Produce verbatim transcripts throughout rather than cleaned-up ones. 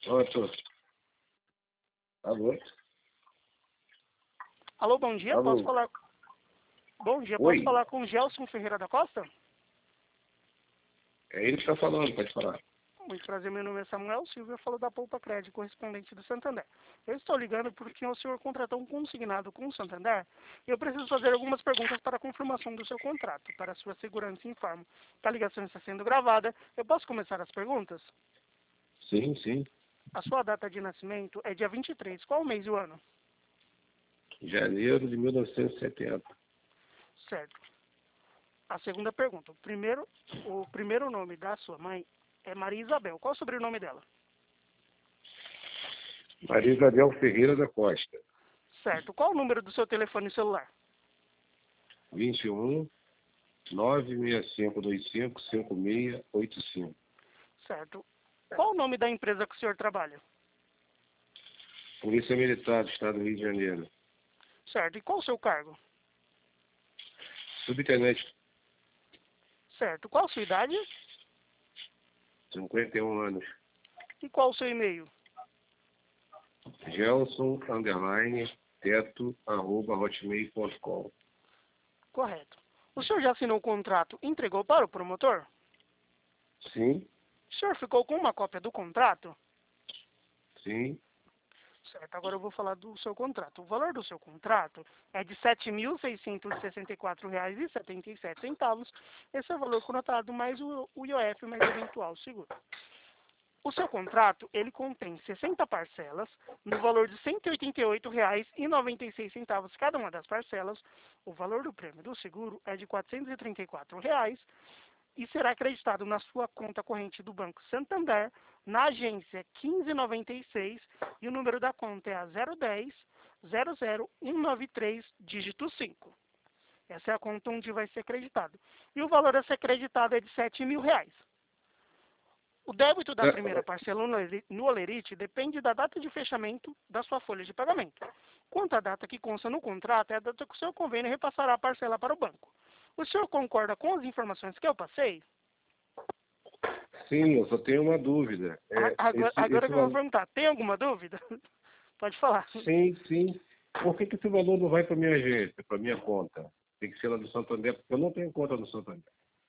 Oi, tô. Alô? Alô, bom dia, posso Alô? falar... Bom dia, posso Oi? falar com o Gelson Ferreira da Costa? É ele que está falando, pode falar. Muito prazer, meu nome é Samuel Silva, eu falo da Poupa Crédito, correspondente do Santander. Eu estou ligando porque o senhor contratou um consignado com o Santander e eu preciso fazer algumas perguntas para a confirmação do seu contrato. Para a sua segurança, informo que a ligação está sendo gravada. Eu posso começar as perguntas? Sim, sim. A sua data de nascimento é dia vinte e três. Qual o mês e o ano? Janeiro de mil novecentos e setenta. Certo. A segunda pergunta. O primeiro, o primeiro nome da sua mãe é Maria Isabel. Qual é o sobrenome dela? Maria Isabel Ferreira da Costa. Certo. Qual o número do seu telefone celular? vinte e um, nove seis cinco dois cinco, cinco seis oito cinco. Certo. Qual o nome da empresa que o senhor trabalha? Polícia Militar do Estado do Rio de Janeiro. Certo. E qual o seu cargo? Subtenente, Certo. Qual a sua idade? cinquenta e um anos. E qual o seu e-mail? Gelson, underline, teto, arroba, hotmail ponto com. Correto. O senhor já assinou o contrato e entregou para o promotor? Sim, O senhor ficou com uma cópia do contrato? sim. Certo. Agora eu vou falar do seu contrato. O valor do seu contrato é de sete mil seiscentos e sessenta e quatro reais e setenta e sete centavos. Esse é o valor conotado mais o, o I O F mais eventual seguro. O seu contrato, ele contém sessenta parcelas, no valor de cento e oitenta e oito reais e noventa e seis centavos cada uma das parcelas. O valor do prêmio do seguro é de quatrocentos e trinta e quatro reais e será acreditado na sua conta corrente do Banco Santander, na agência quinze noventa e seis, e o número da conta é a zero um zero, zero zero um nove três, dígito cinco. Essa é a conta onde vai ser acreditado. E o valor a ser acreditado é de sete mil reais. O débito da primeira parcela no Olerite depende da data de fechamento da sua folha de pagamento. Quanto à data que consta no contrato, é a data que o seu convênio repassará a parcela para o banco. O senhor concorda com as informações que eu passei? Sim, eu só tenho uma dúvida. A- É, Agora, esse, agora esse que eu vou valor... perguntar, tem alguma dúvida? Pode falar. Sim, sim. Por que, que esse valor não vai para minha agência, para minha conta? Tem que ser lá do Santander, porque eu não tenho conta no Santander.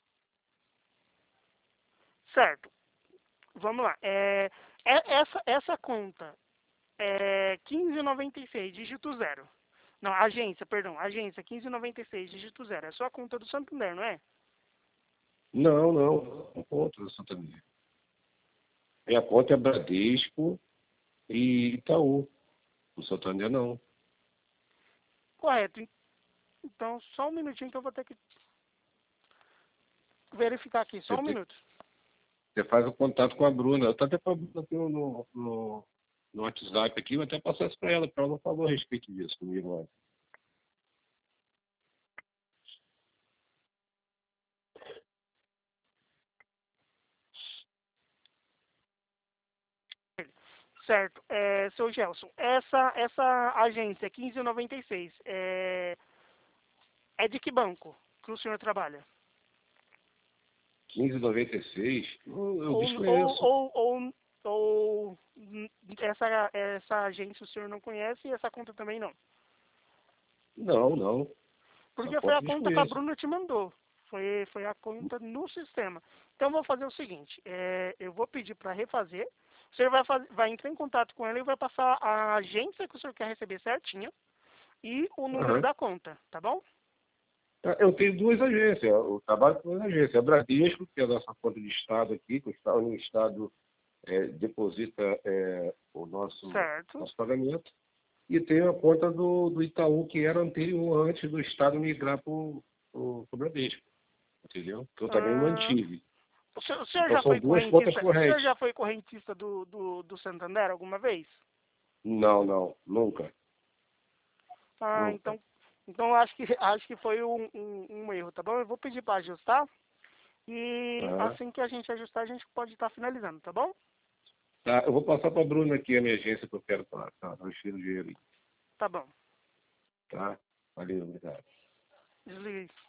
Certo. Vamos lá. É, é- essa, essa conta é quinze noventa e seis, dígito zero. Não, agência, perdão. Agência quinze noventa e seis, dígito zero. É só a conta do Santander, não é? Não, não, não tenho conta no Santander. Minha conta é Bradesco e Itaú. No Santander, não. Correto. Então, só um minutinho que eu vou ter que verificar aqui. Só Você, um tem- minuto. você faz o contato com a Bruna. Eu estou até com a Bruna aqui no, no, no WhatsApp aqui, eu até passar isso para ela, porque ela não falou a respeito disso comigo ontem. Certo. É, seu Gelson, essa, essa agência quinze noventa e seis é, é de que banco que o senhor trabalha? quinze e noventa e seis, eu, eu Ou, ou, desconheço. ou, ou, ou hum, essa, essa agência o senhor não conhece e essa conta também não? Não, não. Essa Porque foi conta a eu conta que a desconheço. Bruna te mandou. Foi, foi a conta no sistema. Então, eu vou fazer o seguinte. É, eu vou pedir para refazer. O senhor vai, faz, vai entrar em contato com ela e vai passar a agência que o senhor quer receber certinho e o número Aham. da conta, tá bom? Tá, eu tenho duas agências. Eu trabalho com duas agências. A Bradesco, que é a nossa conta de Estado aqui, que o Estado, o Estado é, deposita é, o nosso, Certo. nosso pagamento. E tem a conta do, do Itaú, que era anterior, antes do Estado migrar para o Bradesco. Entendeu? Que eu também Ah, mantive. o, senhor, o senhor Então já são foi duas contas correntista? O senhor correntes. já foi correntista do, do, do Santander alguma vez? Não, não, nunca. Ah, Nunca. então, então acho que acho que foi um, um, um erro, tá bom? Eu vou pedir para ajustar e Tá? assim que a gente ajustar a gente pode estar finalizando, tá bom? Tá, eu vou passar para a Bruna aqui, a minha agência, que eu quero tá, tá, transferir o dinheiro aí. Tá bom. Tá? Valeu, obrigado. Desligue.